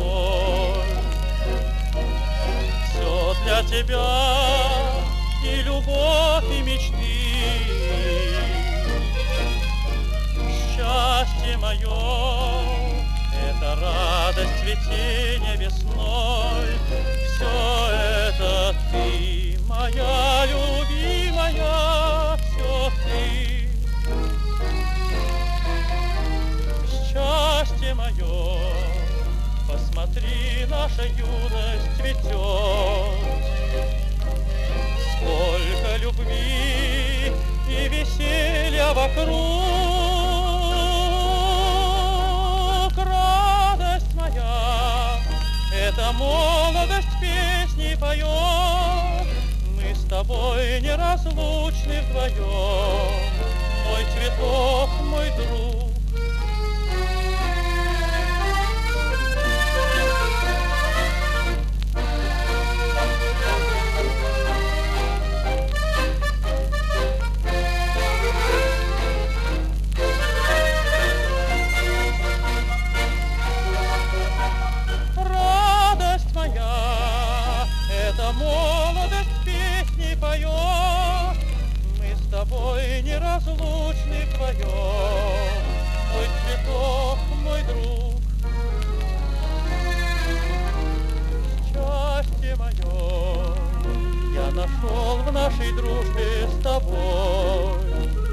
тобой. Все для тебя и любовь, и мечты. Счастье мое — это радость цветения весной. Все это ты, моя любимая, все ты. Счастье мое, посмотри, наша юность цветет. Сколько любви и веселья вокруг. Радость моя, эта молодость песни поет. Мы с тобой неразлучны вдвоем, мой цветок, мой друг. Молодость песни поет, мы с тобой неразлучны вдвоем, мой цветок, мой друг. Счастье мое я нашел в нашей дружбе с тобой.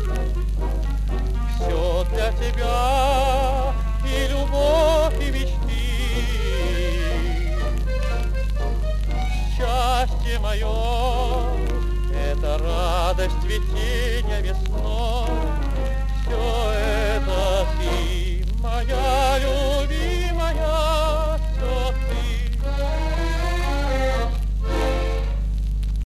Все для тебя и любовь, и мечты. Счастье мое — это радость цветения весной.